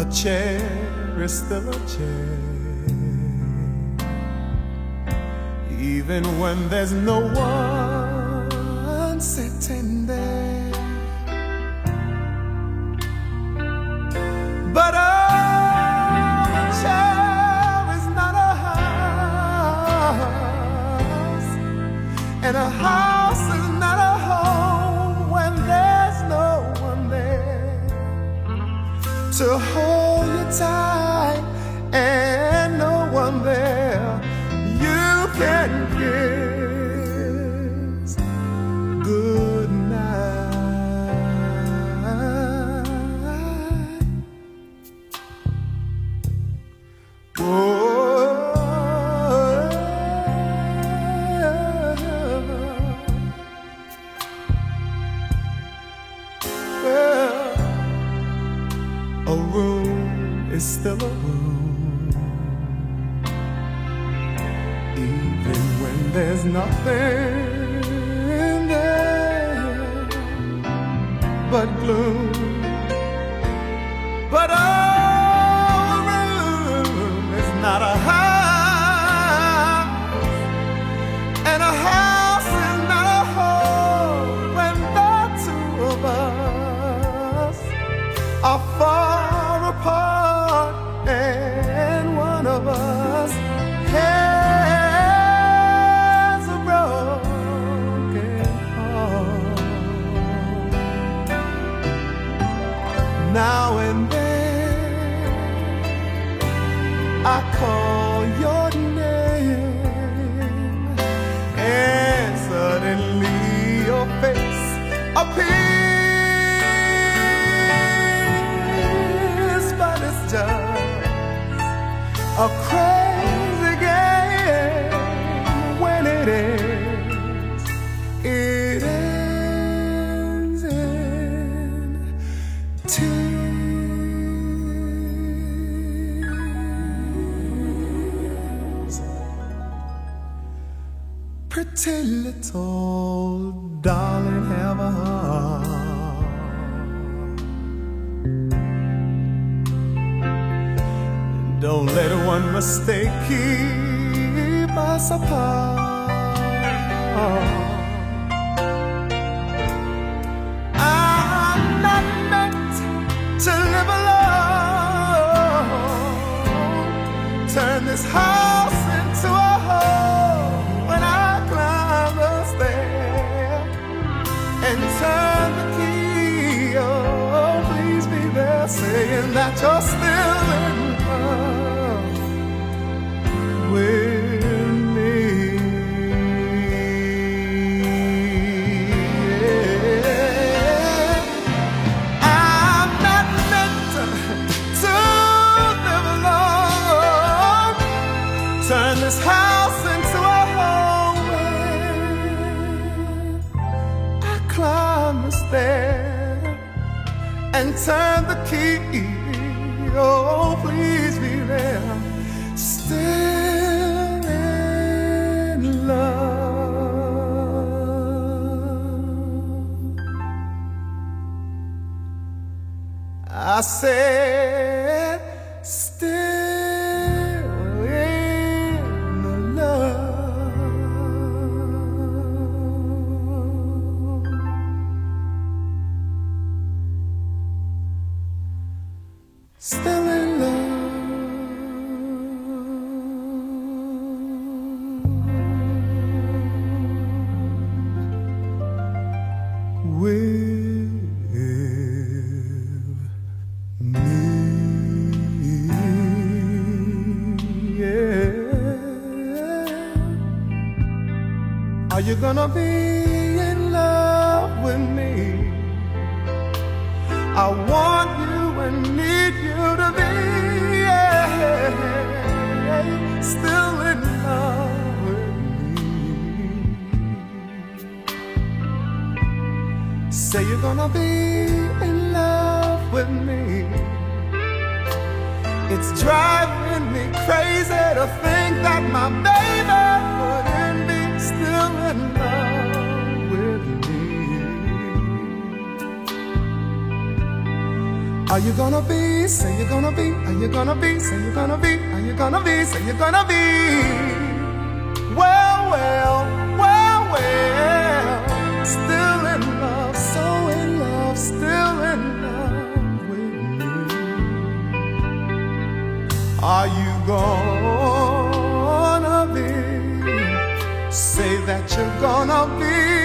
chair is still a chair, even when there's no one sitting there. But a chair is not a house, and a house is not a home when there's no one there to hold you tight, and no one there you can kiss good night. A room is still a room, even when there's nothing there but gloom. But a room is not a house, and a house is not a home when the two of us are far apart, and one of us has a broken heart. Now and then I call your name, and suddenly your face appears, but it's just a crazy game. When it ends, it ends in tears. Pretty little darling, have a heart. Don't let one mistake keep us apart. I'm not meant to live alone. Turn this house into a home when I climb the stair and turn the key. Oh, please be there, saying that you're still in love with me. Yeah. I'm not meant to live alone. Turn this house into a home when I climb the stair and turn the key. Oh, please be there, still in love. I said, still in love. Still in love with me. Yeah. Are you gonna be in love with me? I want you and need you to be, yeah, still in love with me. Say you're gonna be in love with me. It's driving me crazy to think that my baby wouldn't be still in love with me. Are you gonna be, say you're gonna be, are you gonna be, say you're gonna be, are you gonna be, say you're gonna be? Well, well, well, well, still in love, so in love, still in love with me. Are you gonna be, say that you're gonna be